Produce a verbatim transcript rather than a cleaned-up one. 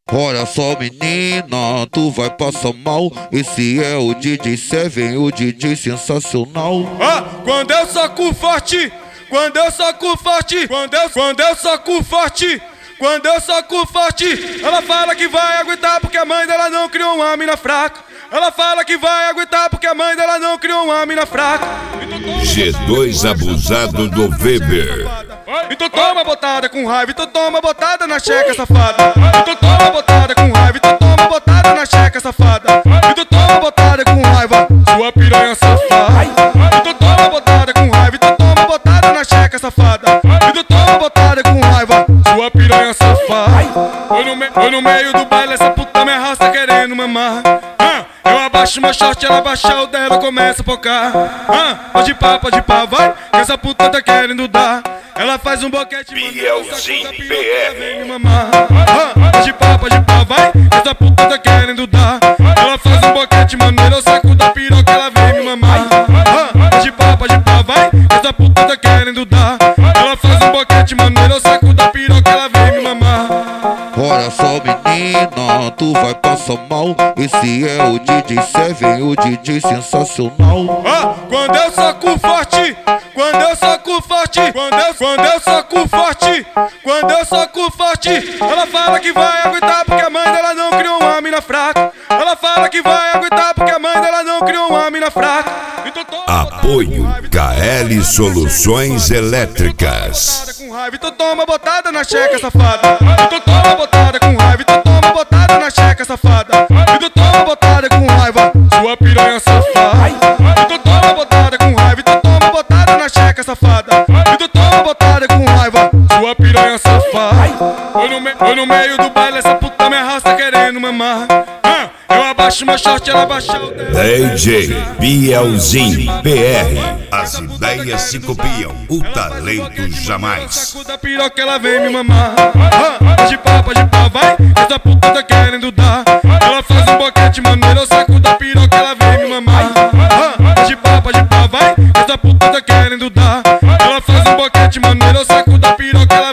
Olha só, menina, tu vai passar mal. Esse é o D J Seven, o D J sensacional. Ah, quando eu soco forte, quando eu soco forte, quando eu, quando eu soco forte, quando eu soco forte, ela fala que vai aguentar porque a mãe dela não criou uma mina fraca. Ela fala que vai aguentar porque a mãe dela não criou uma mina fraca. G dois abusado do Weber. Então toma botada com raiva, então toma botada na checa, safada. Então toma botada com raiva, então toma botada na checa, safada. Então toma botada com raiva, sua piranha safada. Então toma botada com raiva, então toma botada na checa, safada. Então toma botada com raiva, sua piranha safada. Foi no, me, foi no meio do baile, essa puta me arrasta querendo mamar. Ah, eu abaixo meu short, ela abaixa o dela, começa a focar. Ah, pode pá, pode pá, vai, que essa puta tá querendo dar. Ela faz um boquete, Bielzinho B R. Ah, pode pá, pode pá, vai, que essa puta tá querendo dar. Ela faz um boquete maneiro, eu saco da piroca, ela vem me mamar. Ah, pode pá, pode pá, vai, que essa puta tá querendo dar. Ela faz um boquete maneiro, eu saco da piroca, ela vem me mamar. Olha só, menina, tu vai passar mal. Esse é o D J Seven, o D J sensacional. Ah, quando eu soco forte, quando eu soco forte, quando eu, quando eu soco forte, quando eu soco forte, ela fala que vai aguentar porque a mãe dela não criou uma mina fraca. Ela fala que vai aguentar porque a mãe dela não criou uma mina fraca. Então apoio K L Soluções Elétricas. Com raiva, então toma botada na checa, safada. Então toma botada com raiva, então toma botada na checa, safada. Então toma botada com raiva, sua piranha safada. Então toma botada com raiva, então toma botada na checa, safada. Então toma botada com raiva, sua piranha safada. Foi no, me, foi no meio do baile, essa puta me arrasta querendo mamar. Ah, eu abaixo meu short, ela abaixa o dela. D J Bielzinho B R. As ideias se copiam, o talento jamais. Saco da piroca, ela vem me mamar. Ah, pode pá, pode pá, vai, essa puta tá querendo dar. Ela faz um boquete maneiro, eu saco da piroca, ela vem me mamar. Ah, pode pá, pode pá, vai, essa puta tá querendo dar. Ela faz um boquete maneiro, eu saco da piroca, ela